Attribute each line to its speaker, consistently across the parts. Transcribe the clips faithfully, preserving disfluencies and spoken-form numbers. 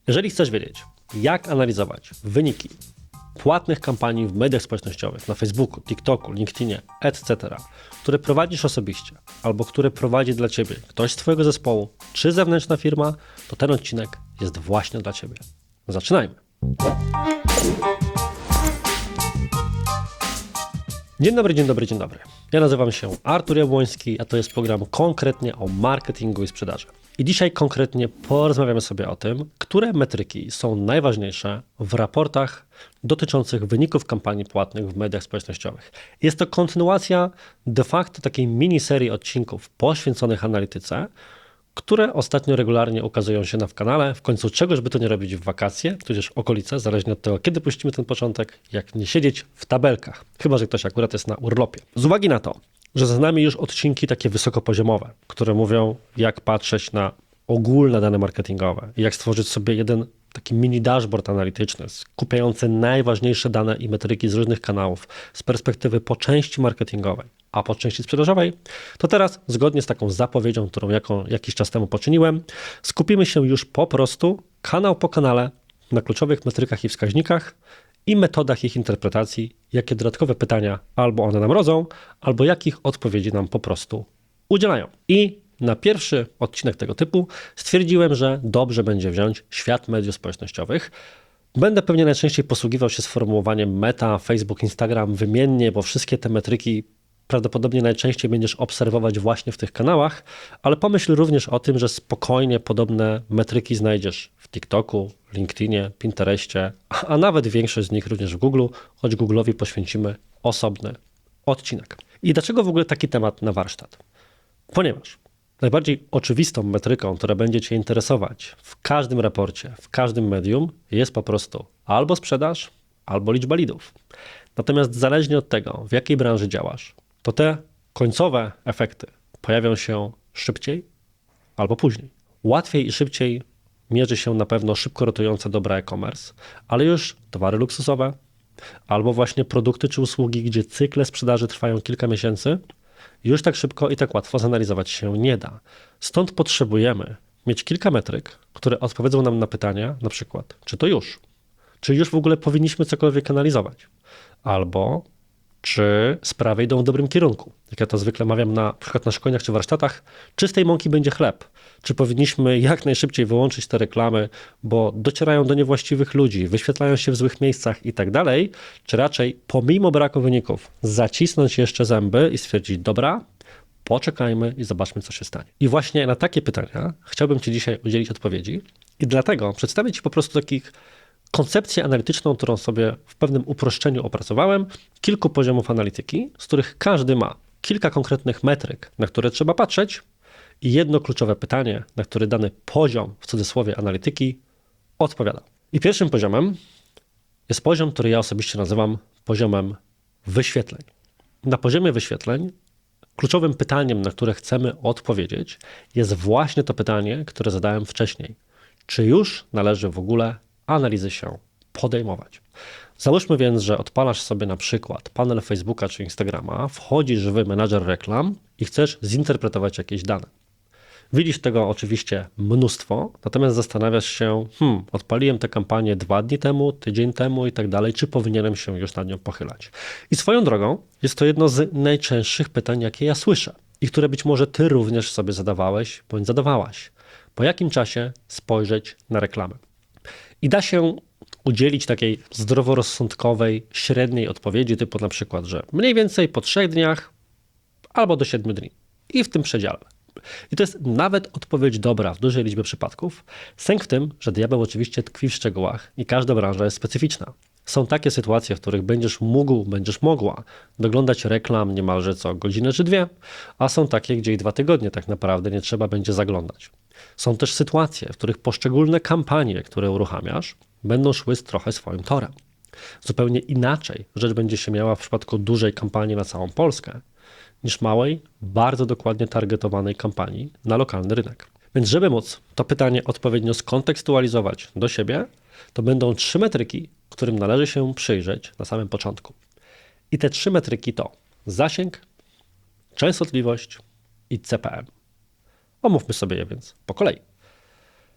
Speaker 1: Jeżeli chcesz wiedzieć, jak analizować wyniki płatnych kampanii w mediach społecznościowych na Facebooku, TikToku, LinkedInie, et cetera, które prowadzisz osobiście albo które prowadzi dla Ciebie ktoś z Twojego zespołu czy zewnętrzna firma, to ten odcinek jest właśnie dla Ciebie. Zaczynajmy! Dzień dobry, dzień dobry, dzień dobry. Ja nazywam się Artur Jabłoński, a to jest program konkretnie o marketingu i sprzedaży. I dzisiaj konkretnie porozmawiamy sobie o tym, które metryki są najważniejsze w raportach dotyczących wyników kampanii płatnych w mediach społecznościowych. Jest to kontynuacja de facto takiej miniserii odcinków poświęconych analityce, które ostatnio regularnie ukazują się na w kanale. W końcu czegoż by to nie robić w wakacje, tudzież okolice, zależnie od tego, kiedy puścimy ten początek, jak nie siedzieć w tabelkach, chyba że ktoś akurat jest na urlopie. Z uwagi na to, że za nami już odcinki takie wysokopoziomowe, które mówią, jak patrzeć na ogólne dane marketingowe, jak stworzyć sobie jeden taki mini dashboard analityczny, skupiający najważniejsze dane i metryki z różnych kanałów z perspektywy po części marketingowej, a po części sprzedażowej, to teraz, zgodnie z taką zapowiedzią, którą jako, jakiś czas temu poczyniłem, skupimy się już po prostu kanał po kanale na kluczowych metrykach i wskaźnikach i metodach ich interpretacji, jakie dodatkowe pytania albo one nam rodzą, albo jakich odpowiedzi nam po prostu udzielają. I na pierwszy odcinek tego typu stwierdziłem, że dobrze będzie wziąć świat mediów społecznościowych. Będę pewnie najczęściej posługiwał się sformułowaniem Meta, Facebook, Instagram wymiennie, bo wszystkie te metryki prawdopodobnie najczęściej będziesz obserwować właśnie w tych kanałach, ale pomyśl również o tym, że spokojnie podobne metryki znajdziesz w TikToku, LinkedInie, Pinterestie, a nawet większość z nich również w Google, choć Google'owi poświęcimy osobny odcinek. I dlaczego w ogóle taki temat na warsztat? Ponieważ najbardziej oczywistą metryką, która będzie Cię interesować w każdym raporcie, w każdym medium, jest po prostu albo sprzedaż, albo liczba lidów. Natomiast zależnie od tego, w jakiej branży działasz, to te końcowe efekty pojawią się szybciej albo później. Łatwiej i szybciej mierzy się na pewno szybko rotujące dobra e-commerce, ale już towary luksusowe albo właśnie produkty czy usługi, gdzie cykle sprzedaży trwają kilka miesięcy, już tak szybko i tak łatwo zanalizować się nie da. Stąd potrzebujemy mieć kilka metryk, które odpowiedzą nam na pytania, na przykład, czy to już? Czy już w ogóle powinniśmy cokolwiek analizować? Albo czy sprawy idą w dobrym kierunku? Jak ja to zwykle mawiam na przykład na szkoleniach czy warsztatach, czy z tej mąki będzie chleb? Czy powinniśmy jak najszybciej wyłączyć te reklamy, bo docierają do niewłaściwych ludzi, wyświetlają się w złych miejscach i tak dalej? Czy raczej pomimo braku wyników zacisnąć jeszcze zęby i stwierdzić, dobra, poczekajmy i zobaczmy, co się stanie. I właśnie na takie pytania chciałbym Ci dzisiaj udzielić odpowiedzi i dlatego przedstawię Ci po prostu takich koncepcję analityczną, którą sobie w pewnym uproszczeniu opracowałem, kilku poziomów analityki, z których każdy ma kilka konkretnych metryk, na które trzeba patrzeć i jedno kluczowe pytanie, na które dany poziom, w cudzysłowie analityki, odpowiada. I pierwszym poziomem jest poziom, który ja osobiście nazywam poziomem wyświetleń. Na poziomie wyświetleń kluczowym pytaniem, na które chcemy odpowiedzieć, jest właśnie to pytanie, które zadałem wcześniej. Czy już należy w ogóle analizy się podejmować? Załóżmy więc, że odpalasz sobie na przykład panel Facebooka czy Instagrama, wchodzisz w menadżer reklam i chcesz zinterpretować jakieś dane. Widzisz tego oczywiście mnóstwo, natomiast zastanawiasz się, hmm, odpaliłem tę kampanię dwa dni temu, tydzień temu i tak dalej, czy powinienem się już nad nią pochylać? I swoją drogą jest to jedno z najczęstszych pytań, jakie ja słyszę i które być może Ty również sobie zadawałeś bądź zadawałaś. Po jakim czasie spojrzeć na reklamę? I da się udzielić takiej zdroworozsądkowej, średniej odpowiedzi, typu na przykład, że mniej więcej po trzech dniach albo do siedmiu dni i w tym przedziale. I to jest nawet odpowiedź dobra w dużej liczbie przypadków. Sęk w tym, że diabeł oczywiście tkwi w szczegółach i każda branża jest specyficzna. Są takie sytuacje, w których będziesz mógł, będziesz mogła doglądać reklam niemalże co godzinę czy dwie, a są takie, gdzie i dwa tygodnie tak naprawdę nie trzeba będzie zaglądać. Są też sytuacje, w których poszczególne kampanie, które uruchamiasz, będą szły z trochę swoim torem. Zupełnie inaczej rzecz będzie się miała w przypadku dużej kampanii na całą Polskę, niż małej, bardzo dokładnie targetowanej kampanii na lokalny rynek. Więc żeby móc to pytanie odpowiednio skontekstualizować do siebie, to będą trzy metryki, którym należy się przyjrzeć na samym początku. I te trzy metryki to zasięg, częstotliwość i C P M. Omówmy sobie je więc po kolei.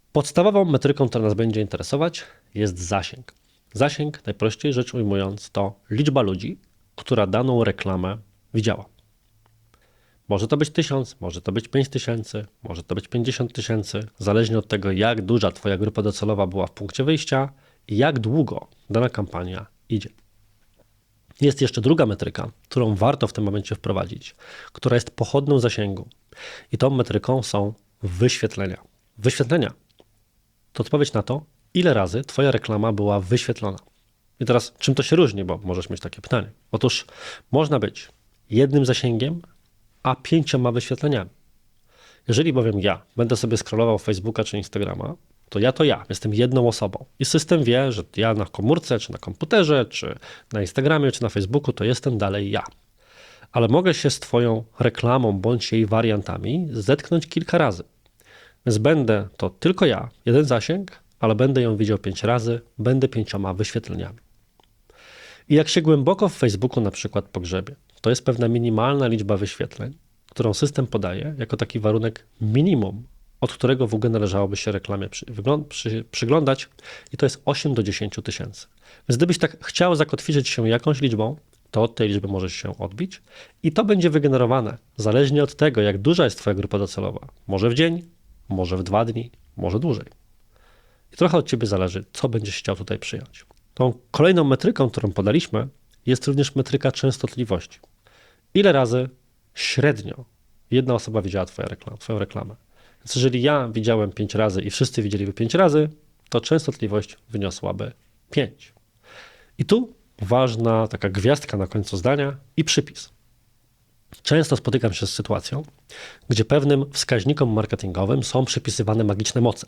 Speaker 1: Podstawową metryką, która nas będzie interesować, jest zasięg. Zasięg, najprościej rzecz ujmując, to liczba ludzi, która daną reklamę widziała. Może to być tysiąc, może to być pięć tysięcy, może to być pięćdziesiąt tysięcy, zależnie od tego, jak duża Twoja grupa docelowa była w punkcie wyjścia i jak długo dana kampania idzie. Jest jeszcze druga metryka, którą warto w tym momencie wprowadzić, która jest pochodną zasięgu. I tą metryką są wyświetlenia. Wyświetlenia to odpowiedź na to, ile razy Twoja reklama była wyświetlona. I teraz, czym to się różni, bo możesz mieć takie pytanie. Otóż można być jednym zasięgiem, a pięcioma wyświetleniami. Jeżeli bowiem ja będę sobie scrollował Facebooka czy Instagrama, to ja to ja, jestem jedną osobą. I system wie, że ja na komórce, czy na komputerze, czy na Instagramie, czy na Facebooku, to jestem dalej ja. Ale mogę się z Twoją reklamą bądź jej wariantami zetknąć kilka razy. Więc będę to tylko ja, jeden zasięg, ale będę ją widział pięć razy, będę pięcioma wyświetleniami. I jak się głęboko w Facebooku na przykład pogrzebie, to jest pewna minimalna liczba wyświetleń, którą system podaje jako taki warunek minimum, od którego w ogóle należałoby się reklamie przy, przy, przyglądać, i to jest osiem do dziesięciu tysięcy. Więc gdybyś tak chciał zakotwiczyć się jakąś liczbą, to od tej liczby możesz się odbić i to będzie wygenerowane zależnie od tego, jak duża jest Twoja grupa docelowa. Może w dzień, może w dwa dni, może dłużej. I trochę od Ciebie zależy, co będziesz chciał tutaj przyjąć. Tą kolejną metryką, którą podaliśmy, jest również metryka częstotliwości. Ile razy średnio jedna osoba widziała twoja reklam, Twoją reklamę? Więc jeżeli ja widziałem pięć razy i wszyscy widzieliby pięć razy, to częstotliwość wyniosłaby pięć. I tu ważna taka gwiazdka na końcu zdania i przypis. Często spotykam się z sytuacją, gdzie pewnym wskaźnikom marketingowym są przypisywane magiczne moce.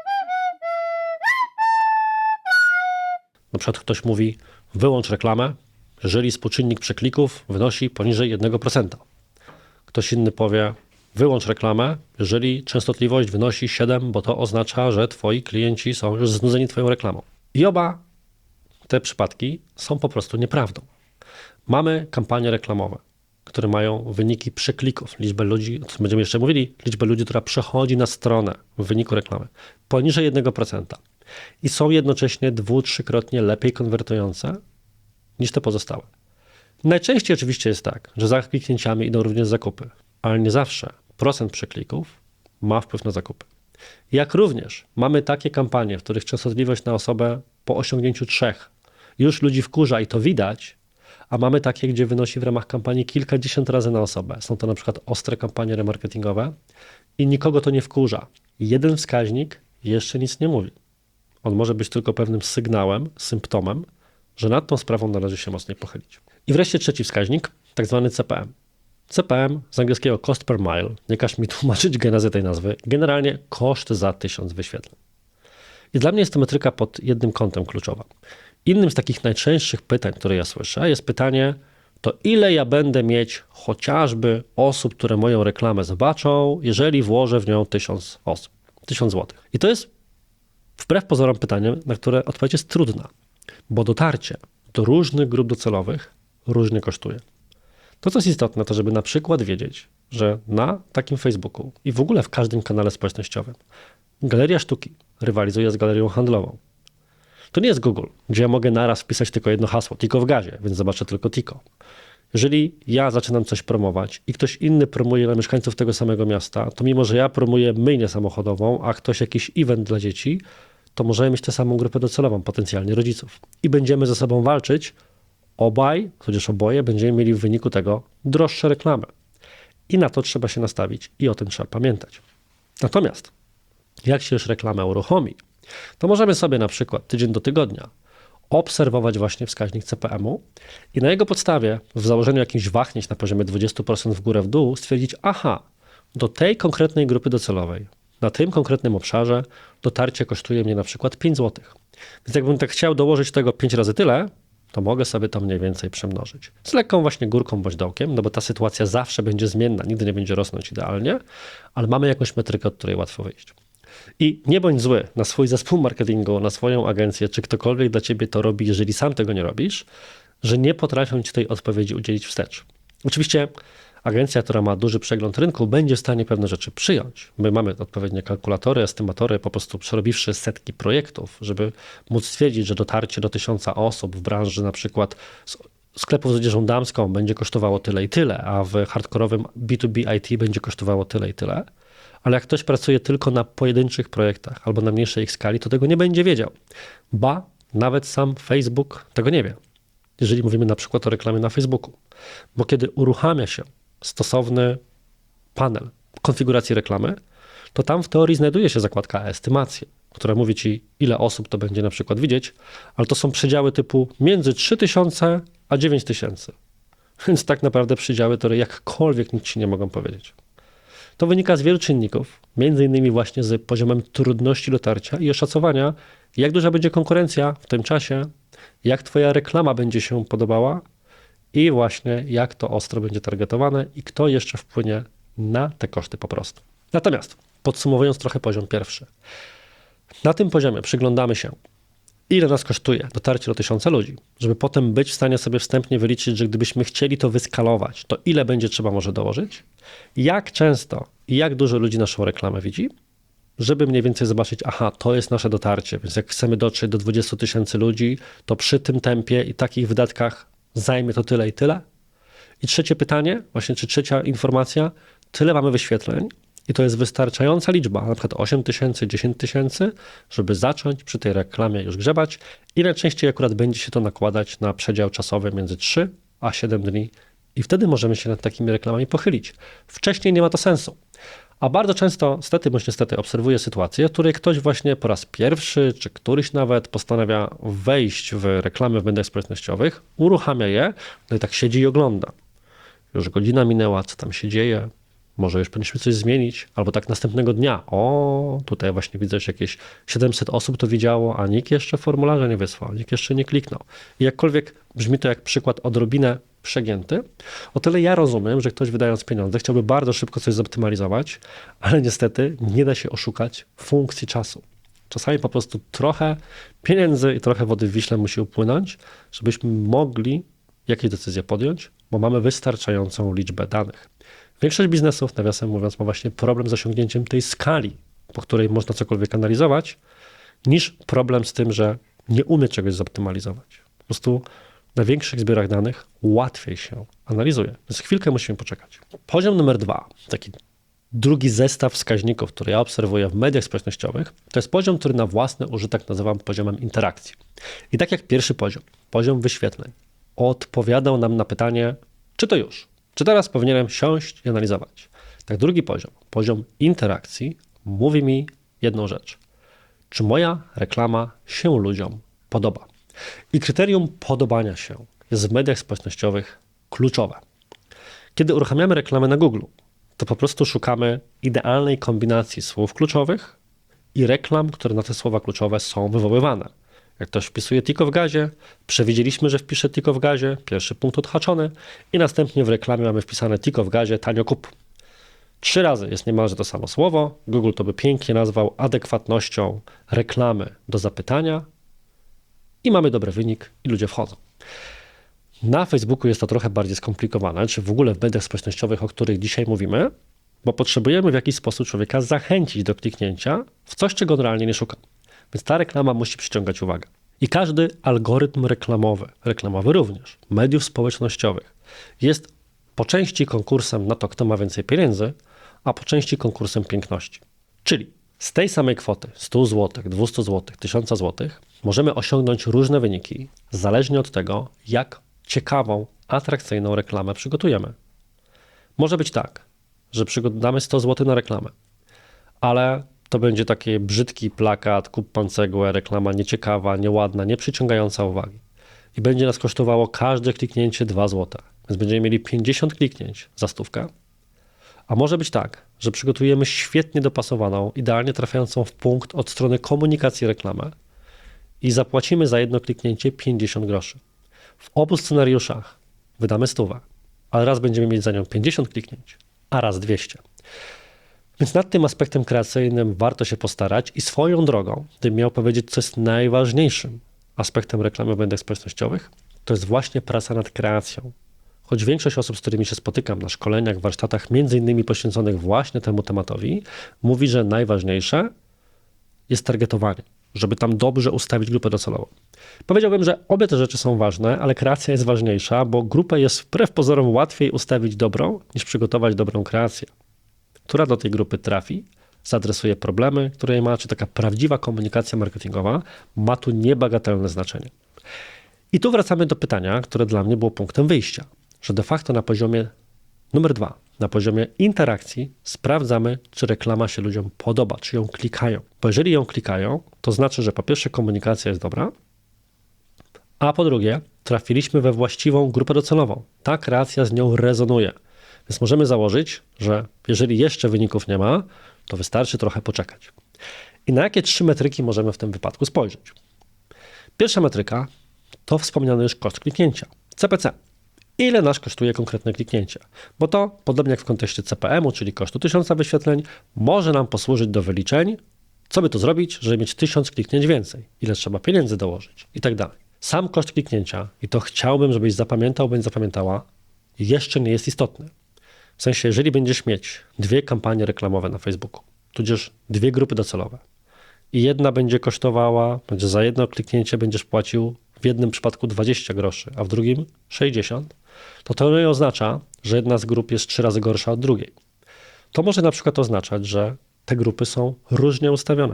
Speaker 1: Na przykład ktoś mówi, wyłącz reklamę, jeżeli współczynnik przeklików wynosi poniżej jednego procenta. Ktoś inny powie, wyłącz reklamę, jeżeli częstotliwość wynosi siedem, bo to oznacza, że Twoi klienci są już znudzeni Twoją reklamą. I oba te przypadki są po prostu nieprawdą. Mamy kampanie reklamowe, które mają wyniki przeklików, liczbę ludzi, o czym będziemy jeszcze mówili, liczbę ludzi, która przechodzi na stronę w wyniku reklamy, poniżej jednego procenta. I są jednocześnie dwu-, trzykrotnie lepiej konwertujące niż te pozostałe. Najczęściej oczywiście jest tak, że za kliknięciami idą również zakupy, ale nie zawsze procent przeklików ma wpływ na zakupy. Jak również mamy takie kampanie, w których częstotliwość na osobę po osiągnięciu trzech już ludzi wkurza i to widać, a mamy takie, gdzie wynosi w ramach kampanii kilkadziesiąt razy na osobę. Są to na przykład ostre kampanie remarketingowe i nikogo to nie wkurza. Jeden wskaźnik jeszcze nic nie mówi. On może być tylko pewnym sygnałem, symptomem, że nad tą sprawą należy się mocniej pochylić. I wreszcie trzeci wskaźnik, tak zwany C P M. C P M z angielskiego cost per mile, nie każ mi tłumaczyć genezy tej nazwy, generalnie koszt za tysiąc wyświetleń. I dla mnie jest to metryka pod jednym kątem kluczowa. Innym z takich najczęstszych pytań, które ja słyszę, jest pytanie, to ile ja będę mieć chociażby osób, które moją reklamę zobaczą, jeżeli włożę w nią tysiąc osób, tysiąc złotych. I to jest wbrew pozorom pytanie, na które odpowiedź jest trudna, bo dotarcie do różnych grup docelowych różnie kosztuje. To, co jest istotne, to żeby na przykład wiedzieć, że na takim Facebooku i w ogóle w każdym kanale społecznościowym galeria sztuki rywalizuje z galerią handlową. To nie jest Google, gdzie ja mogę naraz wpisać tylko jedno hasło, Tiko w gazie, więc zobaczę tylko Tiko. Jeżeli ja zaczynam coś promować i ktoś inny promuje dla mieszkańców tego samego miasta, to mimo, że ja promuję myjnię samochodową, a ktoś jakiś event dla dzieci, to możemy mieć tę samą grupę docelową, potencjalnie rodziców. I będziemy ze sobą walczyć, obaj, tudzież oboje, będziemy mieli w wyniku tego droższe reklamy. I na to trzeba się nastawić i o tym trzeba pamiętać. Natomiast jak się już reklamę uruchomi, to możemy sobie na przykład tydzień do tygodnia obserwować właśnie wskaźnik C P M-u i na jego podstawie w założeniu jakimś wahnięć na poziomie dwadzieścia procent w górę w dół stwierdzić, aha, do tej konkretnej grupy docelowej, na tym konkretnym obszarze dotarcie kosztuje mnie na przykład pięć złotych. Więc jakbym tak chciał dołożyć tego pięć razy tyle, to mogę sobie to mniej więcej przemnożyć. Z lekką właśnie górką bądź dołkiem, no bo ta sytuacja zawsze będzie zmienna, nigdy nie będzie rosnąć idealnie, ale mamy jakąś metrykę, od której łatwo wyjść. I nie bądź zły na swój zespół marketingu, na swoją agencję, czy ktokolwiek dla ciebie to robi, jeżeli sam tego nie robisz, że nie potrafią ci tej odpowiedzi udzielić wstecz. Oczywiście Agencja, która ma duży przegląd rynku, będzie w stanie pewne rzeczy przyjąć. My mamy odpowiednie kalkulatory, estymatory, po prostu przerobiwszy setki projektów, żeby móc stwierdzić, że dotarcie do tysiąca osób w branży na przykład sklepów z odzieżą damską będzie kosztowało tyle i tyle, a w hardkorowym B dwa B I T będzie kosztowało tyle i tyle. Ale jak ktoś pracuje tylko na pojedynczych projektach albo na mniejszej ich skali, to tego nie będzie wiedział. Ba, nawet sam Facebook tego nie wie. Jeżeli mówimy na przykład o reklamie na Facebooku. Bo kiedy uruchamia się stosowny panel konfiguracji reklamy, to tam w teorii znajduje się zakładka estymacje, która mówi ci, ile osób to będzie na przykład widzieć, ale to są przedziały typu między trzy tysiące a dziewięć tysięcy. Więc tak naprawdę przedziały, które jakkolwiek nic ci nie mogą powiedzieć. To wynika z wielu czynników, między innymi właśnie z poziomem trudności dotarcia i oszacowania, jak duża będzie konkurencja w tym czasie, jak twoja reklama będzie się podobała i właśnie jak to ostro będzie targetowane i kto jeszcze wpłynie na te koszty po prostu. Natomiast podsumowując trochę poziom pierwszy. Na tym poziomie przyglądamy się, ile nas kosztuje dotarcie do tysiąca ludzi, żeby potem być w stanie sobie wstępnie wyliczyć, że gdybyśmy chcieli to wyskalować, to ile będzie trzeba może dołożyć, jak często i jak dużo ludzi naszą reklamę widzi, żeby mniej więcej zobaczyć, aha, to jest nasze dotarcie, więc jak chcemy dotrzeć do dwudziestu tysięcy ludzi, to przy tym tempie i takich wydatkach zajmie to tyle i tyle. I trzecie pytanie, właśnie czy trzecia informacja, tyle mamy wyświetleń i to jest wystarczająca liczba, na przykład osiem tysięcy, dziesięć tysięcy, żeby zacząć przy tej reklamie już grzebać i najczęściej akurat będzie się to nakładać na przedział czasowy między trzy a siedem dni i wtedy możemy się nad takimi reklamami pochylić. Wcześniej nie ma to sensu. A bardzo często, stety bądź niestety, obserwuję sytuację, w której ktoś właśnie po raz pierwszy, czy któryś nawet postanawia wejść w reklamy w mediach społecznościowych, uruchamia je, no i tak siedzi i ogląda. Już godzina minęła, co tam się dzieje, może już powinniśmy coś zmienić, albo tak następnego dnia, o, tutaj właśnie widzę, że jakieś siedemset osób to widziało, a nikt jeszcze formularza nie wysłał, nikt jeszcze nie kliknął. I jakkolwiek brzmi to jak przykład odrobinę przegięty, o tyle ja rozumiem, że ktoś wydając pieniądze chciałby bardzo szybko coś zoptymalizować, ale niestety nie da się oszukać funkcji czasu. Czasami po prostu trochę pieniędzy i trochę wody w Wiśle musi upłynąć, żebyśmy mogli jakieś decyzje podjąć, bo mamy wystarczającą liczbę danych. Większość biznesów, nawiasem mówiąc, ma właśnie problem z osiągnięciem tej skali, po której można cokolwiek analizować, niż problem z tym, że nie umie czegoś zoptymalizować. Po prostu na większych zbiorach danych łatwiej się analizuje, więc chwilkę musimy poczekać. Poziom numer dwa, taki drugi zestaw wskaźników, który ja obserwuję w mediach społecznościowych, to jest poziom, który na własny użytek nazywam poziomem interakcji. I tak jak pierwszy poziom, poziom wyświetleń, odpowiadał nam na pytanie, czy to już, czy teraz powinienem siąść i analizować. Tak drugi poziom, poziom interakcji, mówi mi jedną rzecz. Czy moja reklama się ludziom podoba? I kryterium podobania się jest w mediach społecznościowych kluczowe. Kiedy uruchamiamy reklamę na Google, to po prostu szukamy idealnej kombinacji słów kluczowych i reklam, które na te słowa kluczowe są wywoływane. Jak ktoś wpisuje Tiko w gazie, przewidzieliśmy, że wpisze Tiko w gazie, pierwszy punkt odhaczony i następnie w reklamie mamy wpisane Tiko w gazie, tanio kup. Trzy razy jest niemalże to samo słowo. Google to by pięknie nazwał adekwatnością reklamy do zapytania i mamy dobry wynik i ludzie wchodzą. Na Facebooku jest to trochę bardziej skomplikowane, czy w ogóle w mediach społecznościowych, o których dzisiaj mówimy, bo potrzebujemy w jakiś sposób człowieka zachęcić do kliknięcia w coś, czego on realnie nie szuka. Więc ta reklama musi przyciągać uwagę. I każdy algorytm reklamowy, reklamowy również, mediów społecznościowych, jest po części konkursem na to, kto ma więcej pieniędzy, a po części konkursem piękności. Czyli z tej samej kwoty, sto złotych, dwieście złotych, tysiąc złotych, możemy osiągnąć różne wyniki, zależnie od tego, jak ciekawą, atrakcyjną reklamę przygotujemy. Może być tak, że damy sto złotych na reklamę, ale to będzie taki brzydki plakat, kup pan cegłę, reklama nieciekawa, nieładna, nie przyciągająca uwagi. I będzie nas kosztowało każde kliknięcie dwa złote. Więc będziemy mieli pięćdziesiąt kliknięć za stówkę. A może być tak, że przygotujemy świetnie dopasowaną, idealnie trafiającą w punkt od strony komunikacji reklamę i zapłacimy za jedno kliknięcie pięćdziesiąt groszy. W obu scenariuszach wydamy stówę, ale raz będziemy mieć za nią pięćdziesiąt kliknięć, a raz dwieście. Więc nad tym aspektem kreacyjnym warto się postarać i swoją drogą, gdybym miał powiedzieć, co jest najważniejszym aspektem reklamy w mediach społecznościowych, to jest właśnie praca nad kreacją. choć większość osób, z którymi się spotykam na szkoleniach, warsztatach, między innymi poświęconych właśnie temu tematowi, mówi, że najważniejsze jest targetowanie, żeby tam dobrze ustawić grupę docelową. Powiedziałbym, że obie te rzeczy są ważne, ale kreacja jest ważniejsza, bo grupę jest wbrew pozorom łatwiej ustawić dobrą, niż przygotować dobrą kreację, która do tej grupy trafi, zaadresuje problemy, które ma, czy taka prawdziwa komunikacja marketingowa ma tu niebagatelne znaczenie. I tu wracamy do pytania, które dla mnie było punktem wyjścia, że de facto na poziomie numer dwa, na poziomie interakcji sprawdzamy, czy reklama się ludziom podoba, czy ją klikają. Bo jeżeli ją klikają, to znaczy, że po pierwsze komunikacja jest dobra, a po drugie trafiliśmy we właściwą grupę docelową. Ta kreacja z nią rezonuje. Więc możemy założyć, że jeżeli jeszcze wyników nie ma, to wystarczy trochę poczekać. I na jakie trzy metryki możemy w tym wypadku spojrzeć? Pierwsza metryka to wspomniany już koszt kliknięcia, C P C. Ile nas kosztuje konkretne kliknięcie? Bo to, podobnie jak w kontekście C P M-u, czyli kosztu tysiąca wyświetleń, może nam posłużyć do wyliczeń, co by to zrobić, żeby mieć tysiąc kliknięć więcej, ile trzeba pieniędzy dołożyć i tak dalej. Sam koszt kliknięcia, i to chciałbym, żebyś zapamiętał bądź zapamiętała, jeszcze nie jest istotny. W sensie, jeżeli będziesz mieć dwie kampanie reklamowe na Facebooku, tudzież dwie grupy docelowe i jedna będzie kosztowała, będzie za jedno kliknięcie będziesz płacił w jednym przypadku dwadzieścia groszy, a w drugim sześćdziesiąt, to to nie oznacza, że jedna z grup jest trzy razy gorsza od drugiej. To może na przykład oznaczać, że te grupy są różnie ustawione.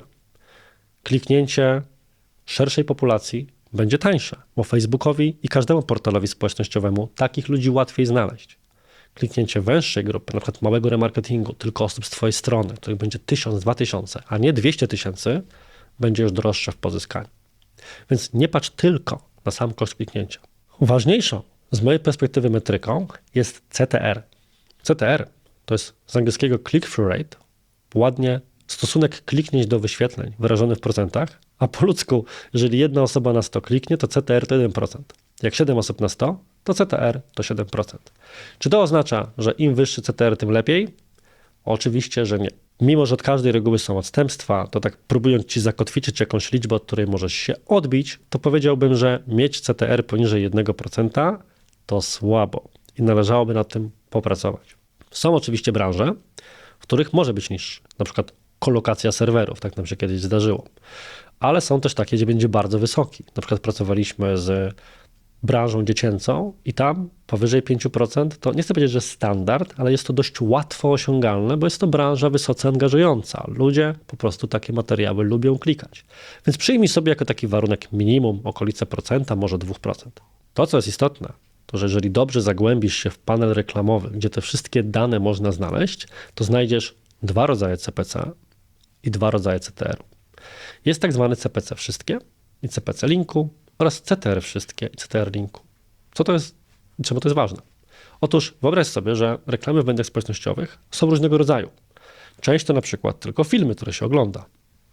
Speaker 1: Kliknięcie szerszej populacji będzie tańsze, bo Facebookowi i każdemu portalowi społecznościowemu takich ludzi łatwiej znaleźć. Kliknięcie węższej grupy, na przykład małego remarketingu, tylko osób z twojej strony, których będzie tysiąc, dwa tysiące, a nie dwieście tysięcy, będzie już droższe w pozyskaniu. Więc nie patrz tylko na sam koszt kliknięcia. Ważniejszą z mojej perspektywy metryką jest C T R. C T R to jest z angielskiego click-through rate, ładnie stosunek kliknięć do wyświetleń wyrażony w procentach, a po ludzku, jeżeli jedna osoba na sto kliknie, to C T R to jeden procent. Jak siedem osób na sto, to C T R to siedem procent. Czy to oznacza, że im wyższy C T R, tym lepiej? Oczywiście, że nie. Mimo że od każdej reguły są odstępstwa, to tak próbując ci zakotwiczyć jakąś liczbę, od której możesz się odbić, to powiedziałbym, że mieć C T R poniżej jednego procenta to słabo i należałoby nad tym popracować. Są oczywiście branże, w których może być niższy, na przykład kolokacja serwerów, tak nam się kiedyś zdarzyło, ale są też takie, gdzie będzie bardzo wysoki. Na przykład pracowaliśmy z branżą dziecięcą i tam powyżej pięć procent to nie chcę powiedzieć, że standard, ale jest to dość łatwo osiągalne, bo jest to branża wysoce angażująca. Ludzie po prostu takie materiały lubią klikać. Więc przyjmij sobie jako taki warunek minimum okolice procenta, może dwa procent. To, co jest istotne, to że jeżeli dobrze zagłębisz się w panel reklamowy, gdzie te wszystkie dane można znaleźć, to znajdziesz dwa rodzaje C P C i dwa rodzaje C T R-u. Jest tak zwany C P C wszystkie i C P C linku oraz C T R wszystkie i C T R linku. Co to jest i czemu to jest ważne? Otóż wyobraź sobie, że reklamy w mediach społecznościowych są różnego rodzaju. Część to na przykład tylko filmy, które się ogląda.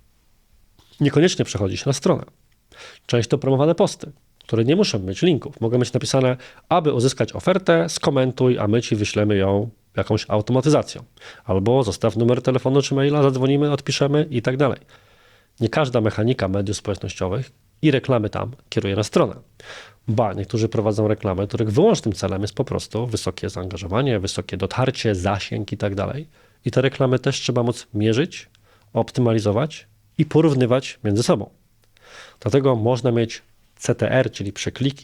Speaker 1: Niekoniecznie przechodzi się na stronę. Część to promowane posty, które nie muszą mieć linków. Mogą być napisane, aby uzyskać ofertę, skomentuj, a my ci wyślemy ją jakąś automatyzacją. Albo zostaw numer telefonu czy maila, zadzwonimy, odpiszemy i tak dalej. Nie każda mechanika mediów społecznościowych i reklamy tam kieruje na stronę. Ba, niektórzy prowadzą reklamy, których wyłącznym celem jest po prostu wysokie zaangażowanie, wysokie dotarcie, zasięg i tak dalej. I te reklamy też trzeba móc mierzyć, optymalizować i porównywać między sobą. Dlatego można mieć C T R, czyli przekliki,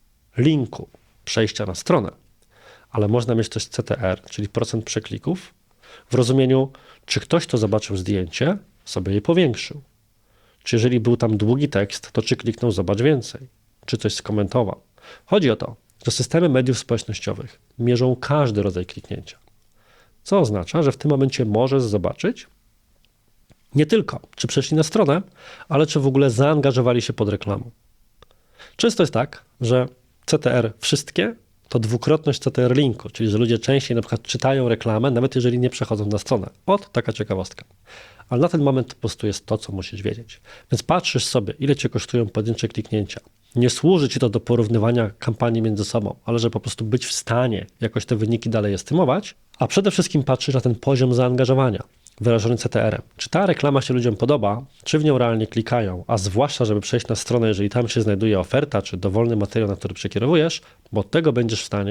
Speaker 1: linku, przejścia na stronę, ale można mieć też C T R, czyli procent przeklików, w rozumieniu, czy ktoś, kto zobaczył zdjęcie, sobie je powiększył. Czy jeżeli był tam długi tekst, to czy kliknął zobacz więcej, czy coś skomentował. Chodzi o to, że systemy mediów społecznościowych mierzą każdy rodzaj kliknięcia, co oznacza, że w tym momencie możesz zobaczyć nie tylko, czy przeszli na stronę, ale czy w ogóle zaangażowali się pod reklamą. Często jest tak, że C T R wszystkie to dwukrotność C T R linku, czyli że ludzie częściej na przykład czytają reklamę, nawet jeżeli nie przechodzą na stronę. Ot, taka ciekawostka. Ale na ten moment po prostu jest to, co musisz wiedzieć. Więc patrzysz sobie, ile cię kosztują pojedyncze kliknięcia. Nie służy ci to do porównywania kampanii między sobą, ale żeby po prostu być w stanie jakoś te wyniki dalej estymować, a przede wszystkim patrzysz na ten poziom zaangażowania wyrażony C T R-em. Czy ta reklama się ludziom podoba, czy w nią realnie klikają, a zwłaszcza, żeby przejść na stronę, jeżeli tam się znajduje oferta, czy dowolny materiał, na który przekierowujesz, bo od tego będziesz w stanie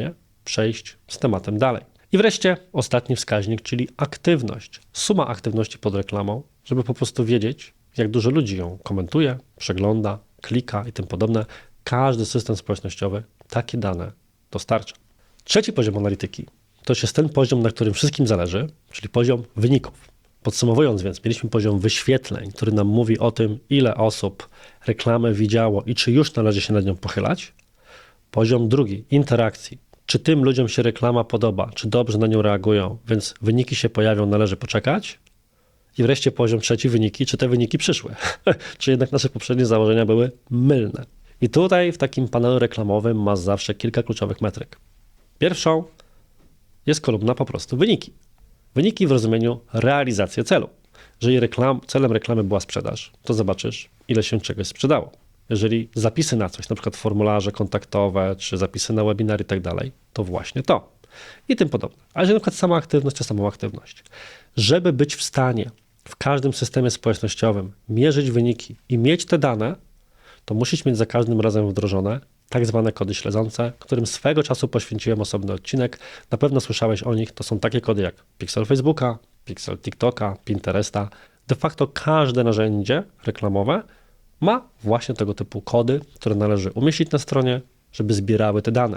Speaker 1: przejść z tematem dalej. I wreszcie ostatni wskaźnik, czyli aktywność. Suma aktywności pod reklamą, żeby po prostu wiedzieć, jak dużo ludzi ją komentuje, przegląda, klika i tym podobne. Każdy system społecznościowy takie dane dostarcza. Trzeci poziom analityki to jest ten poziom, na którym wszystkim zależy, czyli poziom wyników. Podsumowując więc, mieliśmy poziom wyświetleń, który nam mówi o tym, ile osób reklamę widziało i czy już należy się nad nią pochylać. Poziom drugi, interakcji. Czy tym ludziom się reklama podoba, czy dobrze na nią reagują, więc wyniki się pojawią, należy poczekać. I wreszcie poziom trzeci, wyniki, czy te wyniki przyszły, czy jednak nasze poprzednie założenia były mylne. I tutaj w takim panelu reklamowym masz zawsze kilka kluczowych metryk. Pierwszą jest kolumna po prostu wyniki. Wyniki w rozumieniu realizacji celu. Jeżeli reklam, celem reklamy była sprzedaż, to zobaczysz, ile się czegoś sprzedało. Jeżeli zapisy na coś, na przykład formularze kontaktowe, czy zapisy na webinar i tak dalej, to właśnie to. I tym podobne. A jeżeli na przykład sama aktywność, to samą aktywność. Żeby być w stanie w każdym systemie społecznościowym mierzyć wyniki i mieć te dane, to musisz mieć za każdym razem wdrożone tak zwane kody śledzące, którym swego czasu poświęciłem osobny odcinek. Na pewno słyszałeś o nich. To są takie kody jak Pixel Facebooka, Pixel TikToka, Pinteresta. De facto każde narzędzie reklamowe ma właśnie tego typu kody, które należy umieścić na stronie, żeby zbierały te dane.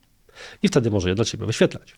Speaker 1: I wtedy może je dla Ciebie wyświetlać.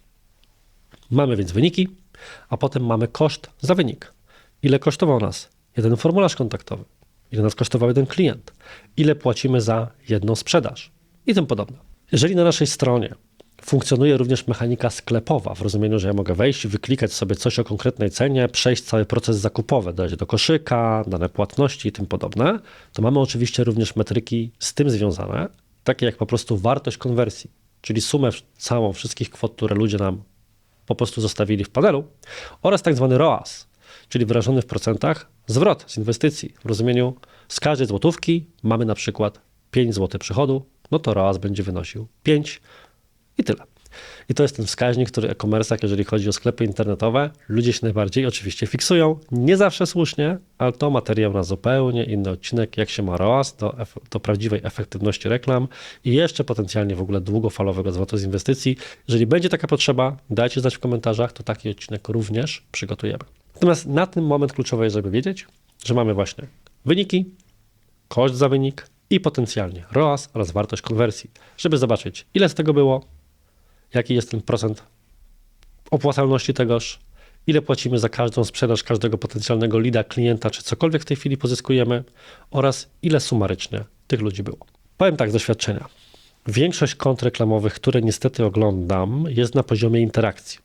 Speaker 1: Mamy więc wyniki, a potem mamy koszt za wynik. Ile kosztował nas jeden formularz kontaktowy? Ile nas kosztował jeden klient? Ile płacimy za jedną sprzedaż? I tym podobne. Jeżeli na naszej stronie funkcjonuje również mechanika sklepowa, w rozumieniu, że ja mogę wejść, wyklikać sobie coś o konkretnej cenie, przejść cały proces zakupowy, dać do koszyka, dane płatności i tym podobne, to mamy oczywiście również metryki z tym związane, takie jak po prostu wartość konwersji, czyli sumę całą wszystkich kwot, które ludzie nam po prostu zostawili w panelu, oraz tak zwany R O A S, czyli wyrażony w procentach zwrot z inwestycji. W rozumieniu z każdej złotówki mamy na przykład pięć złotych przychodu, no to R O A S będzie wynosił pięć i tyle. I to jest ten wskaźnik, który e-commerce, jeżeli chodzi o sklepy internetowe, ludzie się najbardziej oczywiście fiksują. Nie zawsze słusznie, ale to materiał na zupełnie inny odcinek, jak się ma R O A S do, do prawdziwej efektywności reklam i jeszcze potencjalnie w ogóle długofalowego zwrotu z inwestycji. Jeżeli będzie taka potrzeba, dajcie znać w komentarzach, to taki odcinek również przygotujemy. Natomiast na ten moment kluczowe jest, żeby wiedzieć, że mamy właśnie wyniki, koszt za wynik i potencjalnie R O A S oraz wartość konwersji, żeby zobaczyć, ile z tego było, jaki jest ten procent opłacalności tegoż, ile płacimy za każdą sprzedaż każdego potencjalnego leada, klienta, czy cokolwiek w tej chwili pozyskujemy oraz ile sumarycznie tych ludzi było. Powiem tak z doświadczenia. Większość kont reklamowych, które niestety oglądam, jest na poziomie interakcji.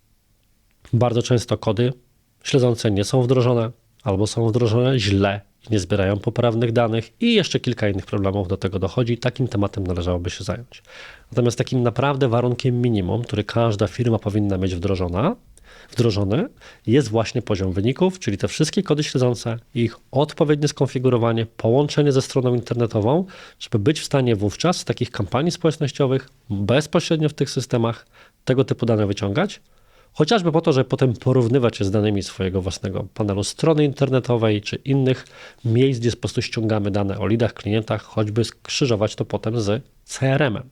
Speaker 1: Bardzo często kody śledzące nie są wdrożone albo są wdrożone źle i nie zbierają poprawnych danych i jeszcze kilka innych problemów do tego dochodzi. Takim tematem należałoby się zająć. Natomiast takim naprawdę warunkiem minimum, który każda firma powinna mieć wdrożona, wdrożony, jest właśnie poziom wyników, czyli te wszystkie kody śledzące, ich odpowiednie skonfigurowanie, połączenie ze stroną internetową, żeby być w stanie wówczas z takich kampanii społecznościowych bezpośrednio w tych systemach tego typu dane wyciągać, chociażby po to, żeby potem porównywać je z danymi swojego własnego panelu strony internetowej czy innych miejsc, gdzie po prostu ściągamy dane o lidach, klientach, choćby skrzyżować to potem z C R M em.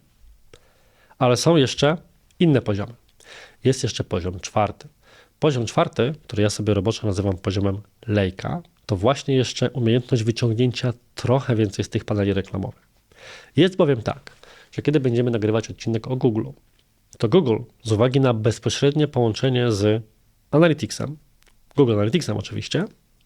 Speaker 1: Ale są jeszcze inne poziomy. Jest jeszcze poziom czwarty. Poziom czwarty, który ja sobie roboczo nazywam poziomem lejka, to właśnie jeszcze umiejętność wyciągnięcia trochę więcej z tych paneli reklamowych. Jest bowiem tak, że kiedy będziemy nagrywać odcinek o Google, to Google z uwagi na bezpośrednie połączenie z Analyticsem, Google Analyticsem oczywiście,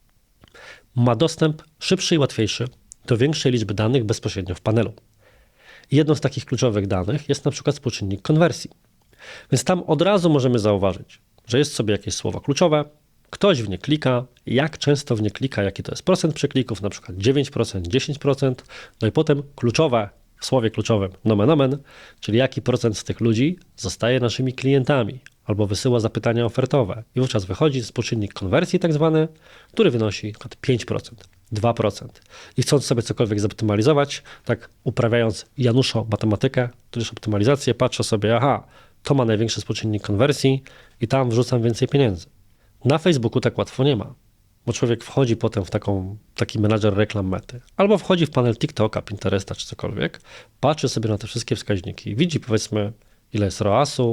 Speaker 1: ma dostęp szybszy i łatwiejszy do większej liczby danych bezpośrednio w panelu. I jedną z takich kluczowych danych jest na przykład współczynnik konwersji. Więc tam od razu możemy zauważyć, że jest sobie jakieś słowo kluczowe, ktoś w nie klika, jak często w nie klika, jaki to jest procent przeklików, na przykład dziewięć procent, dziesięć procent, no i potem kluczowe w słowie kluczowym nomen omen, czyli jaki procent z tych ludzi zostaje naszymi klientami albo wysyła zapytania ofertowe. I wówczas wychodzi współczynnik konwersji tak zwany, który wynosi na przykład pięć procent, dwa procent. I chcąc sobie cokolwiek zoptymalizować, tak uprawiając Januszo matematykę, tudzież optymalizację, patrzę sobie, aha, to ma największy współczynnik konwersji i tam wrzucam więcej pieniędzy. Na Facebooku tak łatwo nie ma, bo człowiek wchodzi potem w taką, taki menadżer reklam mety, albo wchodzi w panel TikToka, Pinteresta czy cokolwiek, patrzy sobie na te wszystkie wskaźniki, widzi powiedzmy ile jest R O A S-u,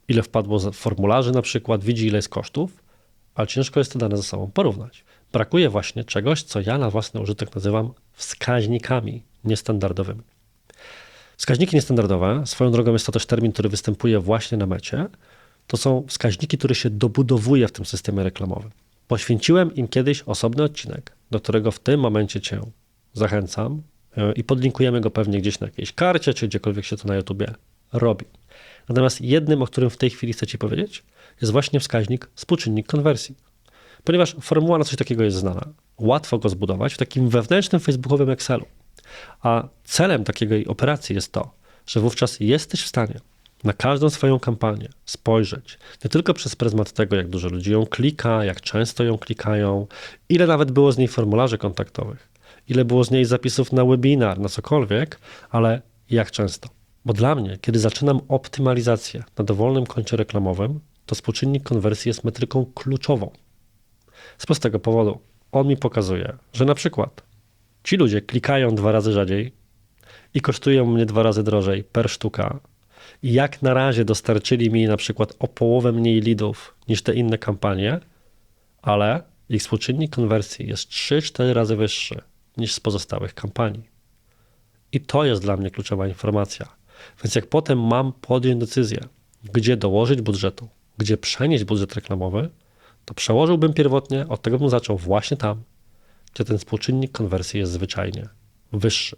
Speaker 1: ile wpadło z formularzy na przykład, widzi ile jest kosztów, ale ciężko jest te dane ze sobą porównać. Brakuje właśnie czegoś, co ja na własny użytek nazywam wskaźnikami niestandardowymi. Wskaźniki niestandardowe, swoją drogą jest to też termin, który występuje właśnie na Mecie, to są wskaźniki, które się dobudowuje w tym systemie reklamowym. Poświęciłem im kiedyś osobny odcinek, do którego w tym momencie Cię zachęcam i podlinkujemy go pewnie gdzieś na jakiejś karcie, czy gdziekolwiek się to na YouTubie robi. Natomiast jednym, o którym w tej chwili chcę Ci powiedzieć, jest właśnie wskaźnik współczynnik konwersji. Ponieważ formuła na coś takiego jest znana, łatwo go zbudować w takim wewnętrznym facebookowym Excelu. A celem takiej operacji jest to, że wówczas jesteś w stanie na każdą swoją kampanię spojrzeć nie tylko przez pryzmat tego, jak dużo ludzi ją klika, jak często ją klikają, ile nawet było z niej formularzy kontaktowych, ile było z niej zapisów na webinar, na cokolwiek, ale jak często. Bo dla mnie, kiedy zaczynam optymalizację na dowolnym koncie reklamowym, to współczynnik konwersji jest metryką kluczową. Z prostego powodu. On mi pokazuje, że na przykład ci ludzie klikają dwa razy rzadziej i kosztują mnie dwa razy drożej per sztuka i jak na razie dostarczyli mi na przykład o połowę mniej leadów niż te inne kampanie, ale ich współczynnik konwersji jest trzy cztery razy wyższy niż z pozostałych kampanii. I to jest dla mnie kluczowa informacja. Więc jak potem mam podjąć decyzję, gdzie dołożyć budżetu, gdzie przenieść budżet reklamowy, to przełożyłbym pierwotnie, od tego bym zaczął właśnie tam, gdzie ten współczynnik konwersji jest zwyczajnie wyższy.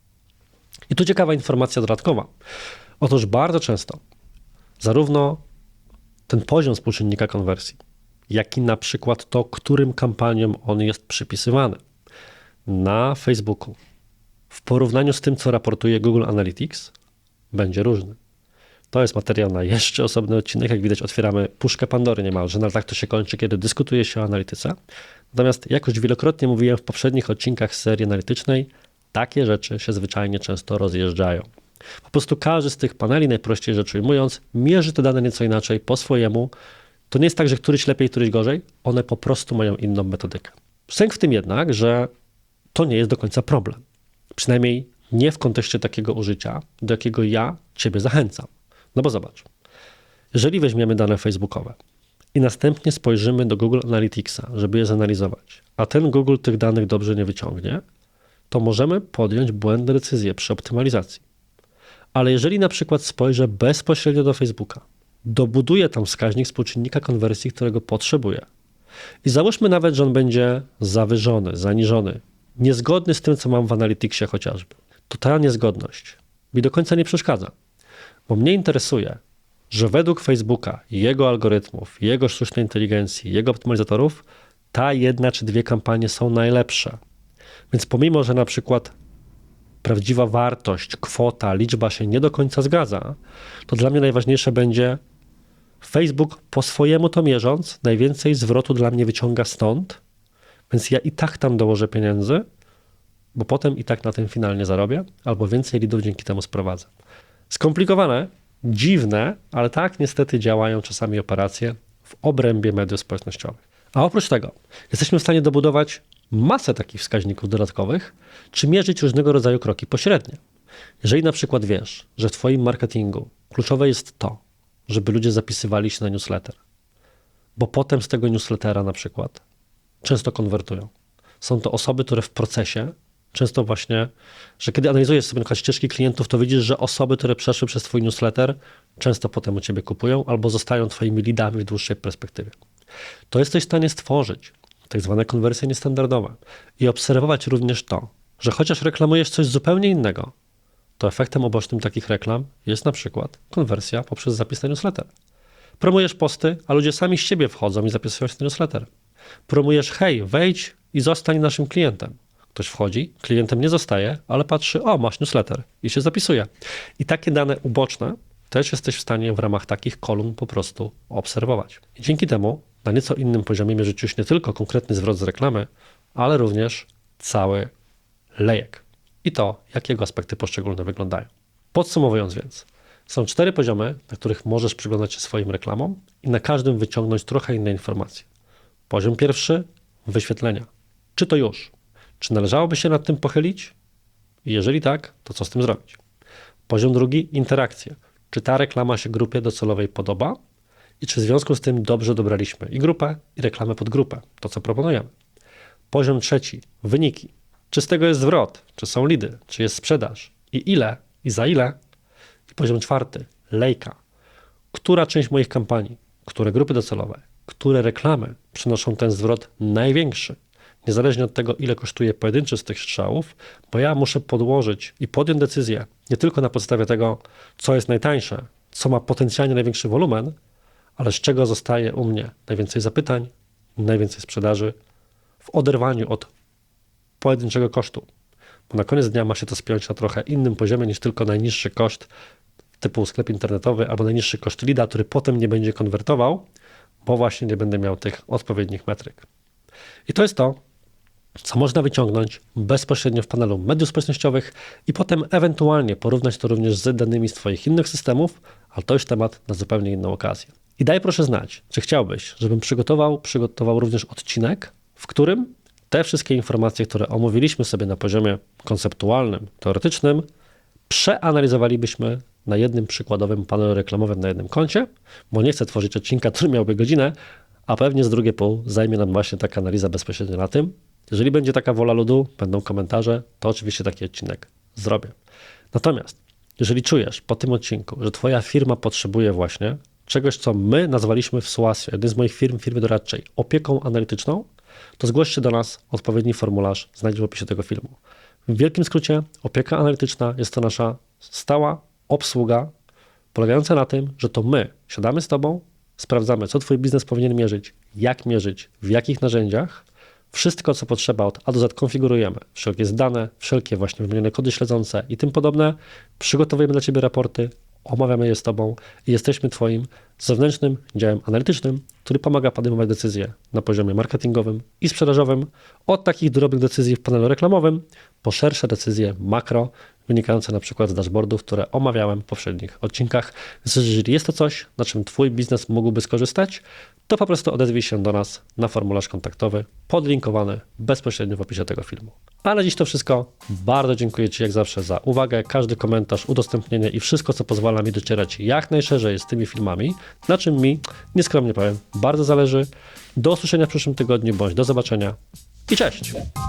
Speaker 1: I tu ciekawa informacja dodatkowa. Otóż bardzo często zarówno ten poziom współczynnika konwersji, jak i na przykład to, którym kampaniom on jest przypisywany na Facebooku w porównaniu z tym, co raportuje Google Analytics, będzie różny. To jest materiał na jeszcze osobny odcinek. Jak widać, otwieramy puszkę Pandory niemalże, no ale tak to się kończy, kiedy dyskutuje się o analityce. Natomiast, jak już wielokrotnie mówiłem w poprzednich odcinkach z serii analitycznej, takie rzeczy się zwyczajnie często rozjeżdżają. Po prostu każdy z tych paneli, najprościej rzecz ujmując, mierzy te dane nieco inaczej, po swojemu. To nie jest tak, że któryś lepiej, któryś gorzej. One po prostu mają inną metodykę. Sęk w tym jednak, że to nie jest do końca problem. Przynajmniej nie w kontekście takiego użycia, do jakiego ja Ciebie zachęcam. No bo zobacz, jeżeli weźmiemy dane facebookowe i następnie spojrzymy do Google Analyticsa, żeby je zanalizować, a ten Google tych danych dobrze nie wyciągnie, to możemy podjąć błędne decyzje przy optymalizacji. Ale jeżeli na przykład spojrzę bezpośrednio do Facebooka, dobuduję tam wskaźnik współczynnika konwersji, którego potrzebuję i załóżmy nawet, że on będzie zawyżony, zaniżony, niezgodny z tym, co mam w Analyticsie chociażby, to ta niezgodność mi do końca nie przeszkadza. Bo mnie interesuje, że według Facebooka, jego algorytmów, jego sztucznej inteligencji, jego optymalizatorów, ta jedna czy dwie kampanie są najlepsze. Więc pomimo, że na przykład prawdziwa wartość, kwota, liczba się nie do końca zgadza, to dla mnie najważniejsze będzie Facebook po swojemu to mierząc, najwięcej zwrotu dla mnie wyciąga stąd, więc ja i tak tam dołożę pieniędzy, bo potem i tak na tym finalnie zarobię, albo więcej leadów dzięki temu sprowadzę. Skomplikowane, dziwne, ale tak niestety działają czasami operacje w obrębie mediów społecznościowych. A oprócz tego jesteśmy w stanie dobudować masę takich wskaźników dodatkowych, czy mierzyć różnego rodzaju kroki pośrednie. Jeżeli na przykład wiesz, że w Twoim marketingu kluczowe jest to, żeby ludzie zapisywali się na newsletter, bo potem z tego newslettera na przykład często konwertują. Są to osoby, które w procesie często właśnie, że kiedy analizujesz sobie na przykład ścieżki klientów, to widzisz, że osoby, które przeszły przez Twój newsletter, często potem u Ciebie kupują albo zostają Twoimi leadami w dłuższej perspektywie. To jesteś w stanie stworzyć tak zwane konwersje niestandardowe i obserwować również to, że chociaż reklamujesz coś zupełnie innego, to efektem ubocznym takich reklam jest na przykład konwersja poprzez zapis na newsletter. Promujesz posty, a ludzie sami z siebie wchodzą i zapisują się na newsletter. Promujesz, hej, wejdź i zostań naszym klientem. Ktoś wchodzi, klientem nie zostaje, ale patrzy, o, masz newsletter i się zapisuje. I takie dane uboczne też jesteś w stanie w ramach takich kolumn po prostu obserwować. I dzięki temu na nieco innym poziomie mierzyć już nie tylko konkretny zwrot z reklamy, ale również cały lejek. I to, jak jego aspekty poszczególne wyglądają. Podsumowując więc, są cztery poziomy, na których możesz przyglądać się swoim reklamom i na każdym wyciągnąć trochę inne informacje. Poziom pierwszy, wyświetlenia. Czy to już? Czy należałoby się nad tym pochylić? I jeżeli tak, to co z tym zrobić? Poziom drugi, interakcje. czy ta reklama się grupie docelowej podoba i czy w związku z tym dobrze dobraliśmy i grupę, i reklamę pod grupę, to co proponujemy. Poziom trzeci, wyniki. Czy z tego jest zwrot, czy są lidy, czy jest sprzedaż i ile i za ile. I poziom czwarty, lejka. Która część moich kampanii, które grupy docelowe, które reklamy przynoszą ten zwrot największy, niezależnie od tego, ile kosztuje pojedynczy z tych strzałów, bo ja muszę podłożyć i podjąć decyzję nie tylko na podstawie tego, co jest najtańsze, co ma potencjalnie największy wolumen, ale z czego zostaje u mnie najwięcej zapytań, najwięcej sprzedaży w oderwaniu od pojedynczego kosztu. Bo na koniec dnia ma się to spiąć na trochę innym poziomie niż tylko najniższy koszt typu sklep internetowy albo najniższy koszt leada, który potem nie będzie konwertował, bo właśnie nie będę miał tych odpowiednich metryk. I to jest to, co można wyciągnąć bezpośrednio w panelu mediów społecznościowych i potem ewentualnie porównać to również z danymi z Twoich innych systemów, ale to już temat na zupełnie inną okazję. I daj proszę znać, czy chciałbyś, żebym przygotował, przygotował również odcinek, w którym te wszystkie informacje, które omówiliśmy sobie na poziomie konceptualnym, teoretycznym, przeanalizowalibyśmy na jednym przykładowym panelu reklamowym na jednym koncie, bo nie chcę tworzyć odcinka, który miałby godzinę, a pewnie z drugie pół zajmie nam właśnie taka analiza bezpośrednio na tym. Jeżeli będzie taka wola ludu, będą komentarze, to oczywiście taki odcinek zrobię. Natomiast jeżeli czujesz po tym odcinku, że Twoja firma potrzebuje właśnie czegoś, co my nazwaliśmy w Soasie, jednej z moich firm, firmy doradczej, opieką analityczną, to zgłoś się do nas, odpowiedni formularz znajdziesz w opisie tego filmu. W wielkim skrócie, opieka analityczna jest to nasza stała obsługa polegająca na tym, że to my siadamy z Tobą, sprawdzamy, co Twój biznes powinien mierzyć, jak mierzyć, w jakich narzędziach. Wszystko, co potrzeba od A do Z konfigurujemy. Wszelkie dane, wszelkie właśnie wymienione kody śledzące i tym podobne. Przygotowujemy dla Ciebie raporty, omawiamy je z Tobą i jesteśmy Twoim zewnętrznym działem analitycznym, który pomaga podejmować decyzje na poziomie marketingowym i sprzedażowym, od takich drobnych decyzji w panelu reklamowym, po szersze decyzje makro, wynikające na przykład z dashboardów, które omawiałem w poprzednich odcinkach. Więc jeżeli jest to coś, na czym Twój biznes mógłby skorzystać, to po prostu odezwij się do nas na formularz kontaktowy, podlinkowany bezpośrednio w opisie tego filmu. A na dziś to wszystko. Bardzo dziękuję Ci jak zawsze za uwagę, każdy komentarz, udostępnienie i wszystko, co pozwala mi docierać jak najszerzej z tymi filmami, na czym mi, nieskromnie powiem, bardzo zależy. Do usłyszenia w przyszłym tygodniu, bądź do zobaczenia i cześć!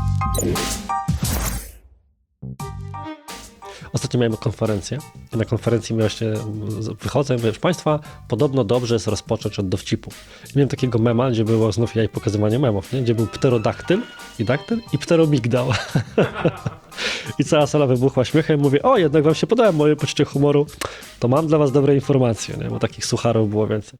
Speaker 1: Ostatnio miałem konferencję i na konferencji właśnie wychodzę i mówię, proszę Państwa, podobno dobrze jest rozpocząć od dowcipu. I miałem takiego mema, gdzie było znów ja i pokazywanie memów, nie? Gdzie był pterodaktyl i daktyl i pteromigdał. I cała sala wybuchła śmiechem i mówię, o jednak Wam się podoba moje poczucie humoru, to mam dla Was dobre informacje, nie? Bo takich sucharów było więcej.